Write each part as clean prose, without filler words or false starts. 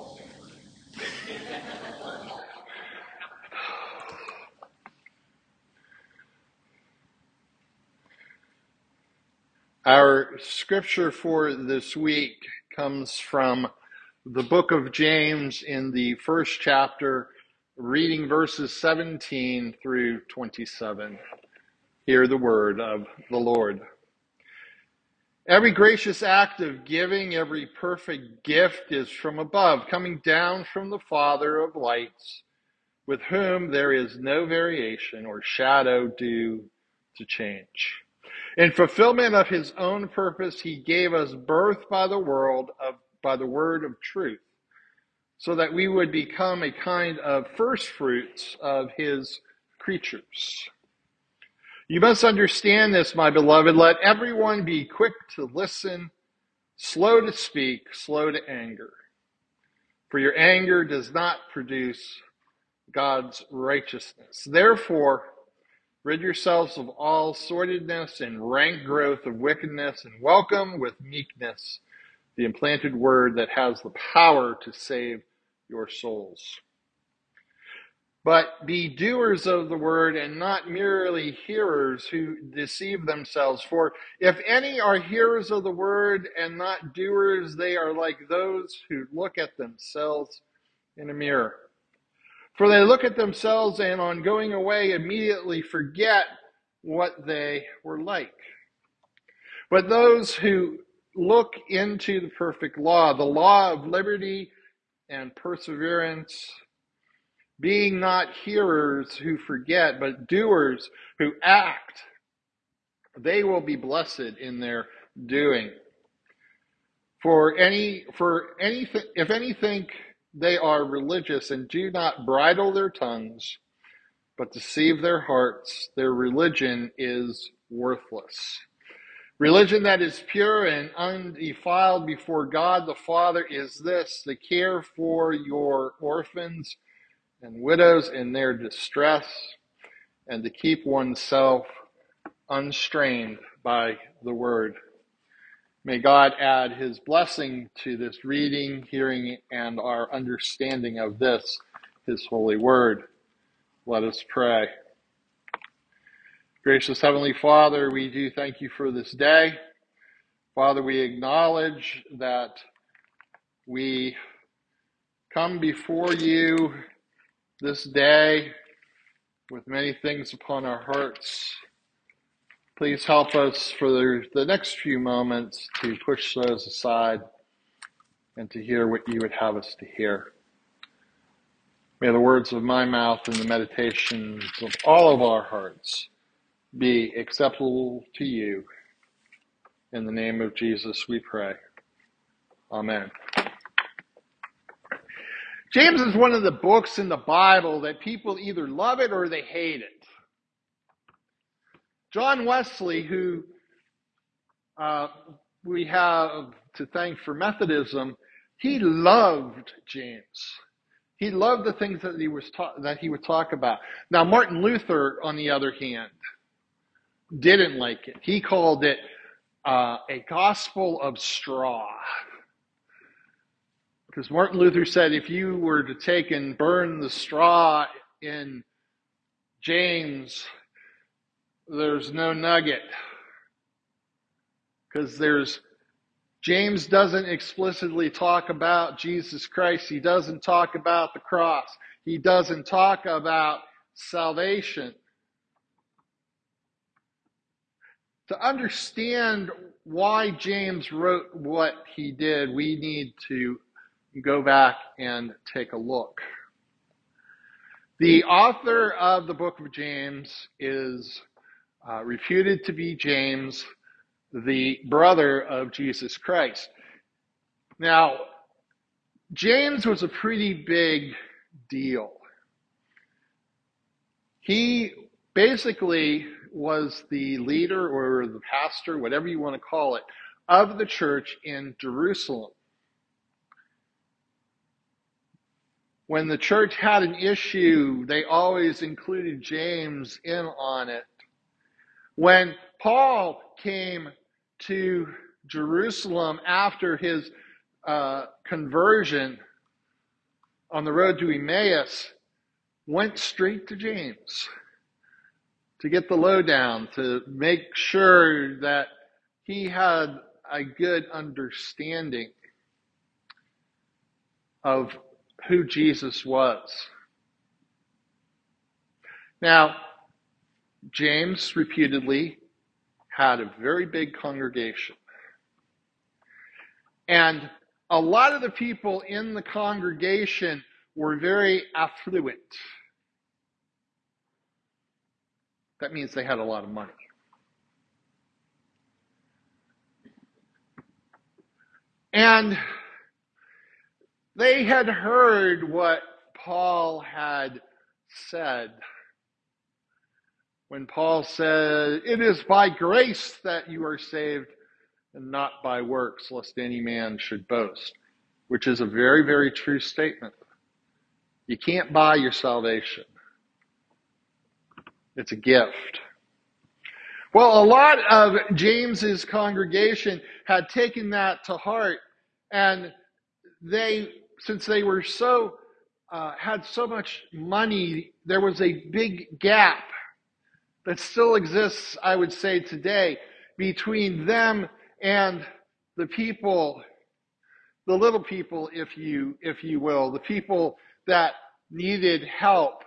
Our scripture for this week comes from the book of James in the first chapter, reading verses 17 through 27. Hear the word of the Lord. Every gracious act of giving, every perfect gift is from above, coming down from the Father of lights, with whom there is no variation or shadow due to change. In fulfillment of his own purpose, he gave us birth by the word of truth, so that we would become a kind of first fruits of his creatures. You must understand this, my beloved. Let everyone be quick to listen, slow to speak, slow to anger. For your anger does not produce God's righteousness. Therefore, rid yourselves of all sordidness and rank growth of wickedness, and welcome with meekness the implanted word that has the power to save your souls. But be doers of the word and not merely hearers who deceive themselves. For if any are hearers of the word and not doers, they are like those who look at themselves in a mirror. For they look at themselves and on going away immediately forget what they were like. But those who look into the perfect law, the law of liberty and perseverance, being not hearers who forget, but doers who act, they will be blessed in their doing. If any think they are religious and do not bridle their tongues, but deceive their hearts, their religion is worthless. Religion that is pure and undefiled before God the Father is this: to care for your orphans and widows in their distress, and to keep oneself unstrained by the word. May God add his blessing to this reading, hearing, and our understanding of this, his holy word. Let us pray. Gracious Heavenly Father, we do thank you for this day. Father, we acknowledge that we come before you this day with many things upon our hearts. Please help us for the next few moments to push those aside and to hear what you would have us to hear. May the words of my mouth and the meditations of all of our hearts be acceptable to you. In the name of Jesus we pray. Amen. James is one of the books in the Bible that people either love it or they hate it. John Wesley, who we have to thank for Methodism, he loved James. He loved the things that he would talk about. Now, Martin Luther, on the other hand, didn't like it. He called it a gospel of straw. Because Martin Luther said if you were to take and burn the straw in James, there's no nugget. Because James doesn't explicitly talk about Jesus Christ. He doesn't talk about the cross. He doesn't talk about salvation. To understand why James wrote what he did, we need to go back and take a look. The author of the book of James is reputed to be James, the brother of Jesus Christ. Now, James was a pretty big deal. He basically was the leader or the pastor, whatever you want to call it, of the church in Jerusalem. When the church had an issue, they always included James in on it. When Paul came to Jerusalem after his conversion, on the road to Emmaus went straight to James to get the lowdown, to make sure that he had a good understanding of who Jesus was. Now, James reputedly had a very big congregation. And a lot of the people in the congregation were very affluent. That means they had a lot of money. And they had heard what Paul had said when Paul said, "It is by grace that you are saved, and not by works, lest any man should boast," which is a very, very true statement. You can't buy your salvation. It's a gift. Well, a lot of James's congregation had taken that to heart, and since they were had so much money, there was a big gap that still exists, I would say today, between them and the people, the little people, if you will, the people that needed help.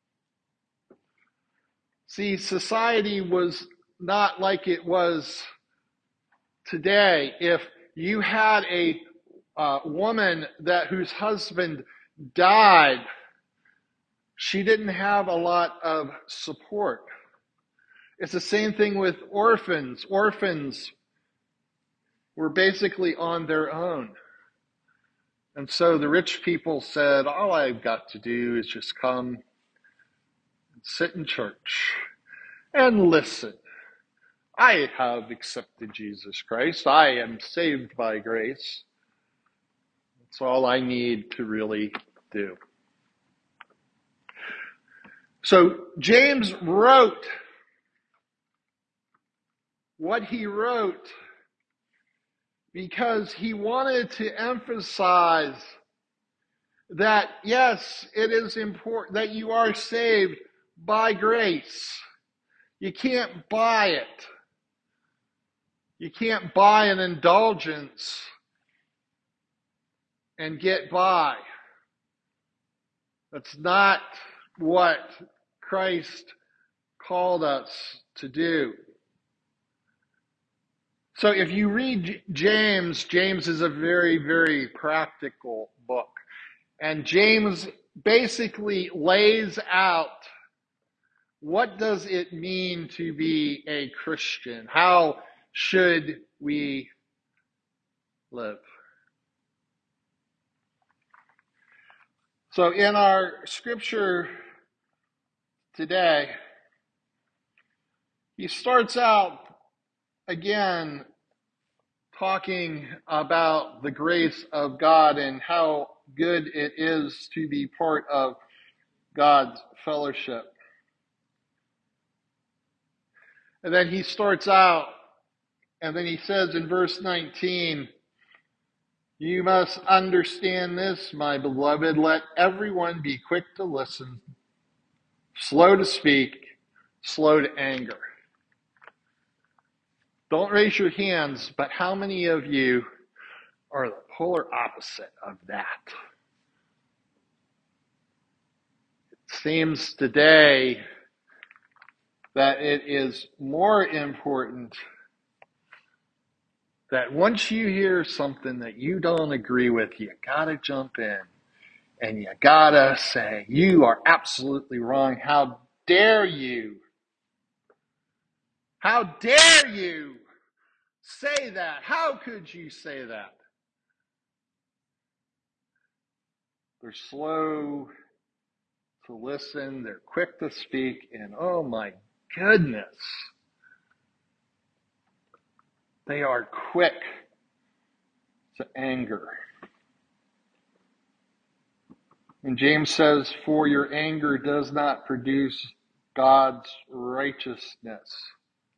See, society was not like it was today. If you had a woman whose husband died, she didn't have a lot of support. It's the same thing with orphans. Orphans were basically on their own. And so the rich people said, all I've got to do is just come and sit in church and listen. I have accepted Jesus Christ. I am saved by grace. That's all I need to really do. So James wrote what he wrote because he wanted to emphasize that, yes, it is important that you are saved by grace. You can't buy it. You can't buy an indulgence and get by. That's not what Christ called us to do. So if you read James, James is a very, very practical book. And James basically lays out what does it mean to be a Christian? How should we live? So in our scripture today, he starts out again talking about the grace of God and how good it is to be part of God's fellowship. And then he starts out, and then he says in verse 19, "You must understand this, my beloved. Let everyone be quick to listen, slow to speak, slow to anger." Don't raise your hands, but how many of you are the polar opposite of that? It seems today that it is more important that once you hear something that you don't agree with, you gotta jump in and you gotta say, "You are absolutely wrong. How dare you? How dare you say that? How could you say that?" They're slow to listen, they're quick to speak, and oh my goodness, they are quick to anger. And James says, "For your anger does not produce God's righteousness."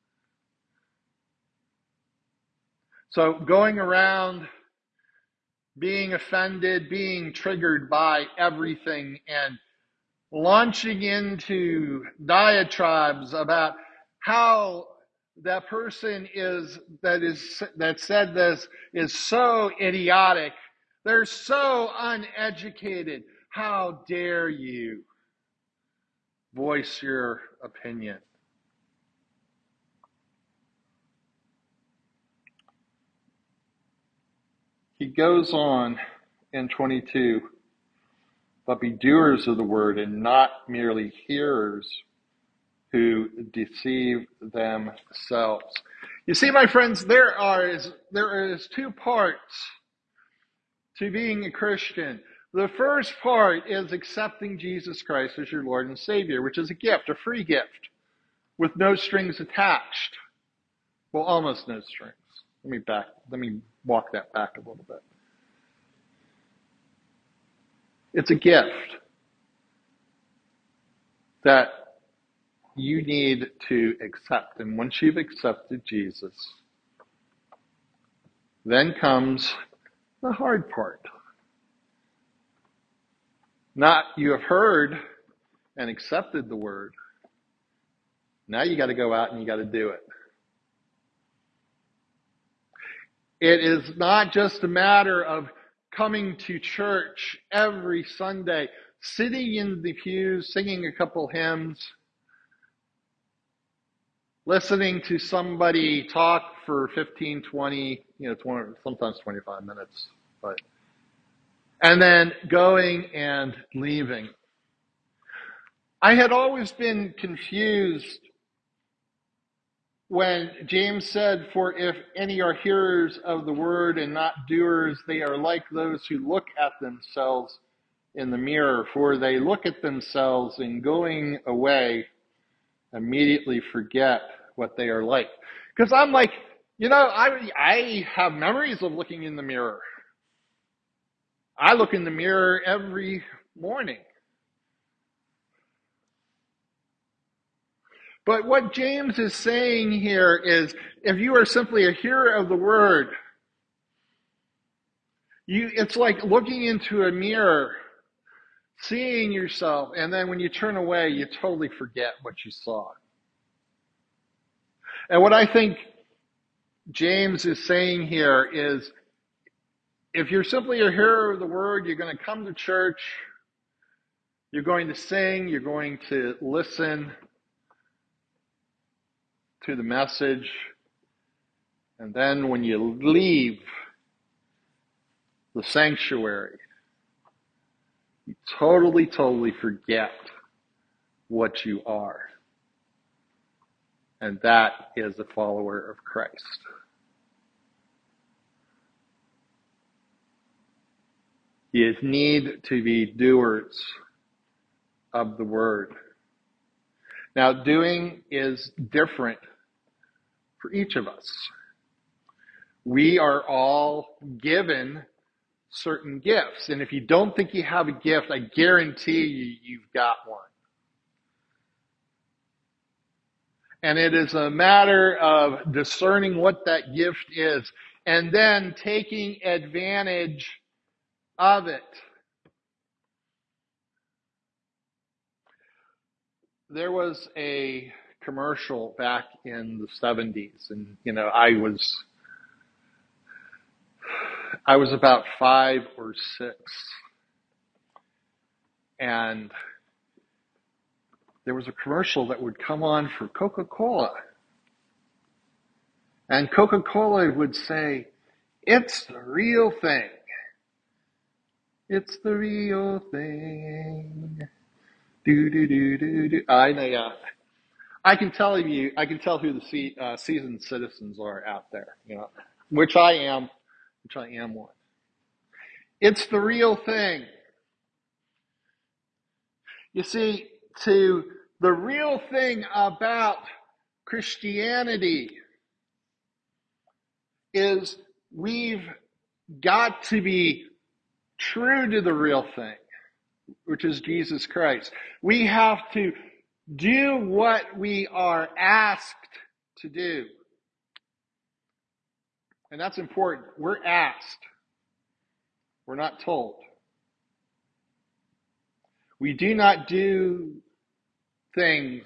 So going around being offended, being triggered by everything, and launching into diatribes about how that person that said this is so idiotic. They're so uneducated. How dare you voice your opinion? He goes on in 22, but be doers of the word and not merely hearers who deceive themselves. You see, my friends, there is two parts to being a Christian. The first part is accepting Jesus Christ as your Lord and Savior, which is a gift, a free gift, with no strings attached. Well, almost no strings. Let me walk that back a little bit. It's a gift that you need to accept. And once you've accepted Jesus, then comes the hard part. Not you have heard and accepted the word. Now you got to go out and you got to do it. It is not just a matter of coming to church every Sunday, sitting in the pews, singing a couple hymns, listening to somebody talk for 15, 20, 20, sometimes 25 minutes, and then going and leaving. I had always been confused when James said, "For if any are hearers of the word and not doers, they are like those who look at themselves in the mirror, for they look at themselves and going away immediately forget what they are like." Because I'm like, I have memories of looking in the mirror. I look in the mirror every morning. But what James is saying here is, if you are simply a hearer of the word, it's like looking into a mirror, seeing yourself, and then when you turn away, you totally forget what you saw. And what I think James is saying here is, if you're simply a hearer of the word, you're going to come to church, you're going to sing, you're going to listen to the message, and then when you leave the sanctuary, you totally forget what you are. And that is a follower of Christ. You need to be doers of the word. Now, doing is different for each of us. We are all given certain gifts. And if you don't think you have a gift, I guarantee you've got one. And it is a matter of discerning what that gift is and then taking advantage of it. There was a commercial back in the 70s, and I was about 5 or 6, and there was a commercial that would come on for Coca-Cola, and Coca-Cola would say, "It's the real thing. It's the real thing. Do do do do do." I know. I can tell who the seasoned citizens are out there. Which I am one. It's the real thing. You see, the real thing about Christianity is we've got to be true to the real thing, which is Jesus Christ. We have to do what we are asked to do. And that's important. We're asked. We're not told. We do not do things.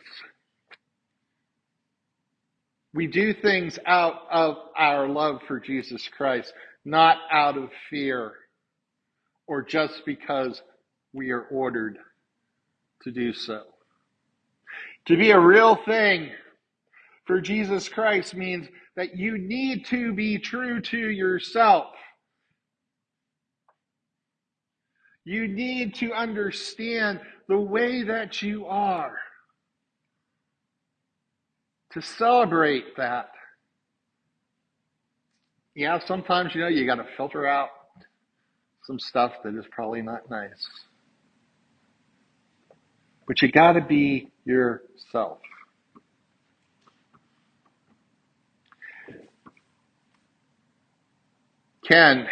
We do things out of our love for Jesus Christ, not out of fear or just because we are ordered to do so. To be a real thing for Jesus Christ means that you need to be true to yourself. You need to understand the way that you are. To celebrate that. Yeah, sometimes, you got to filter out some stuff that is probably not nice. But you got to be yourself. Ken,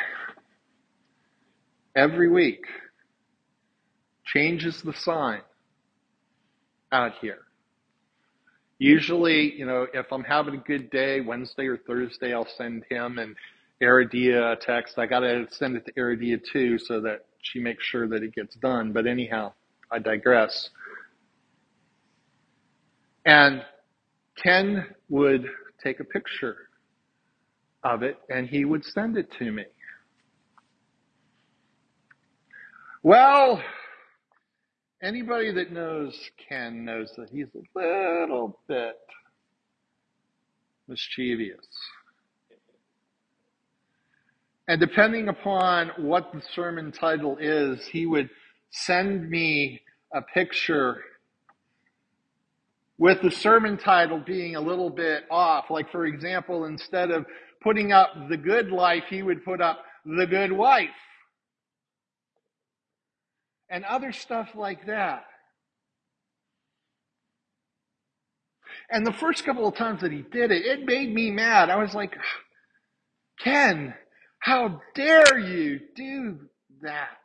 every week, changes the sign out here. Usually, if I'm having a good day, Wednesday or Thursday, I'll send him and Aridia a text. I got to send it to Aridia too so that she makes sure that it gets done. But anyhow, I digress. And Ken would take a picture of it and he would send it to me. Well, anybody that knows Ken knows that he's a little bit mischievous. And depending upon what the sermon title is, he would send me a picture with the sermon title being a little bit off. Like, for example, instead of putting up the good life, he would put up the good wife. And other stuff like that. And the first couple of times that he did it, it made me mad. I was like, Ken, how dare you do that?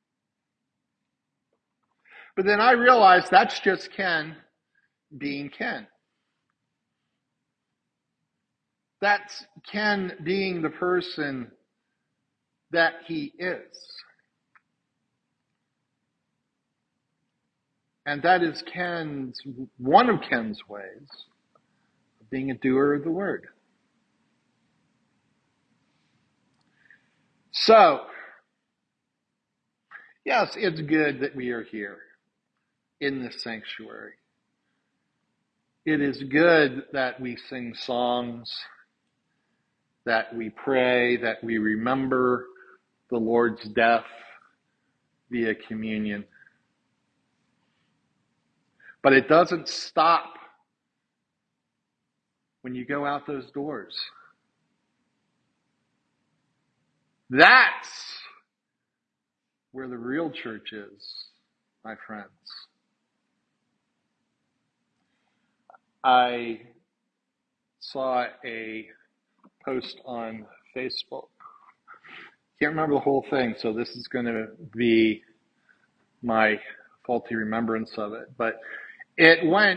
But then I realized that's just Ken being Ken. That's Ken being the person that he is. And that is one of Ken's ways of being a doer of the word. So, yes, it's good that we are here in this sanctuary. It is good that we sing songs, that we pray, that we remember the Lord's death via communion. But it doesn't stop when you go out those doors. That's where the real church is, my friends. I saw a post on Facebook. Can't remember the whole thing, so this is going to be my faulty remembrance of it. But it went,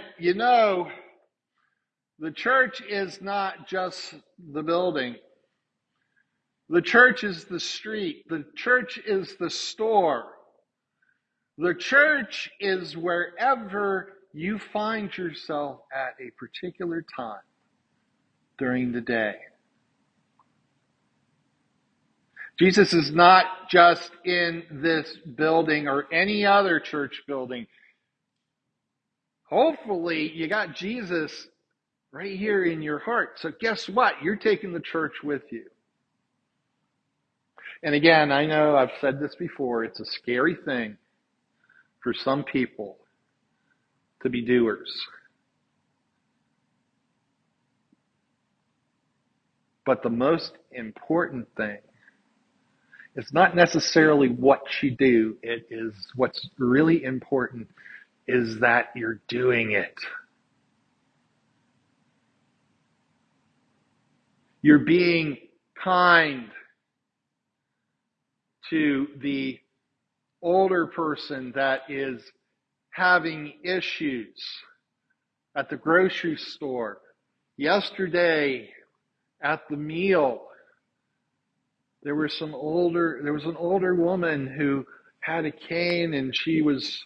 the church is not just the building. The church is the street. The church is the store. The church is wherever you find yourself at a particular time during the day. Jesus is not just in this building or any other church building. Hopefully, you got Jesus right here in your heart. So guess what? You're taking the church with you. And again, I know I've said this before. It's a scary thing for some people to be doers. But the most important thing is not necessarily what you do. It is what's really important is that you're doing it. You're being kind to the older person that is having issues at the grocery store, yesterday at the meal, There was an older woman who had a cane, and was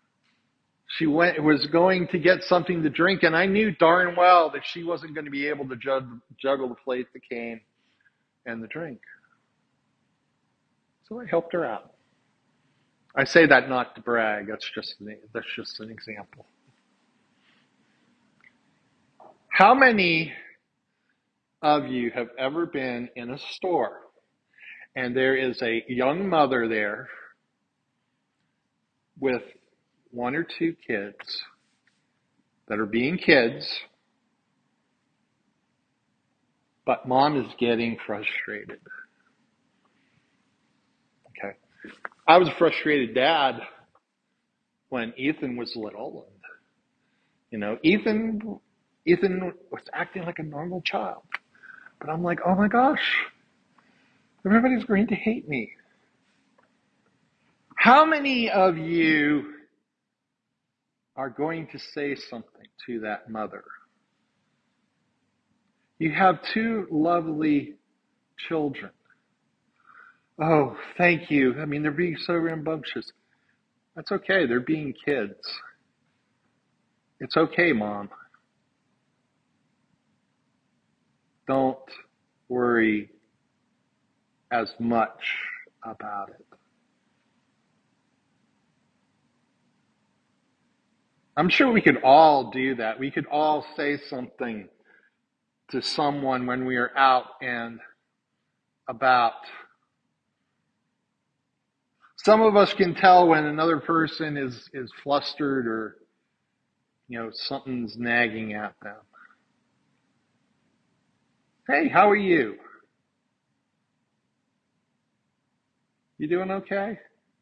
going to get something to drink, and I knew darn well that she wasn't going to be able to juggle the plate, the cane, and the drink. So I helped her out. I say that not to brag. That's just an example. How many of you have ever been in a store and there is a young mother there with one or two kids that are being kids, but mom is getting frustrated? Okay. I was a frustrated dad when Ethan was little. And, Ethan was acting like a normal child. But I'm like, oh my gosh, everybody's going to hate me. How many of you are going to say something to that mother? You have two lovely children. Oh, thank you. I mean, they're being so rambunctious. That's okay. They're being kids. It's okay, Mom. Don't worry as much about it. I'm sure we could all do that. We could all say something to someone when we are out and about. Some of us can tell when another person is flustered or, something's nagging at them. Hey, how are you? You doing okay?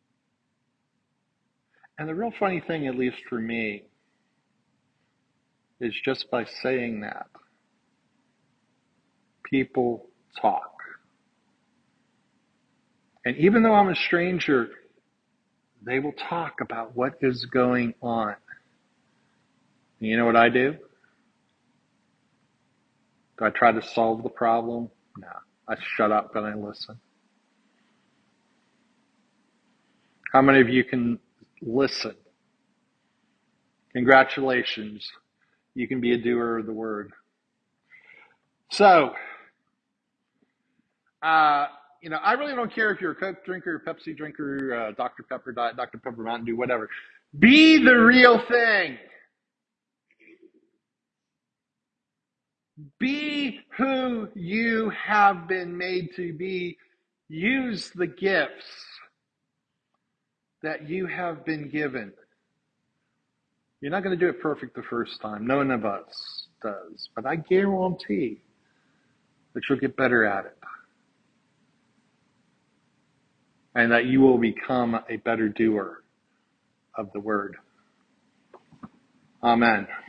And the real funny thing, at least for me, is just by saying that, people talk. And even though I'm a stranger, they will talk about what is going on. And you know what I do? Do I try to solve the problem? No. I shut up and I listen. How many of you can listen? Congratulations. You can be a doer of the word. So, I really don't care if you're a Coke drinker, Pepsi drinker, Dr. Pepper Diet, Dr. Pepper Mountain Dew, whatever. Be the real thing. Be who you have been made to be. Use the gifts that you have been given. You're not going to do it perfect the first time. None of us does. But I guarantee that you'll get better at it. And that you will become a better doer of the word. Amen.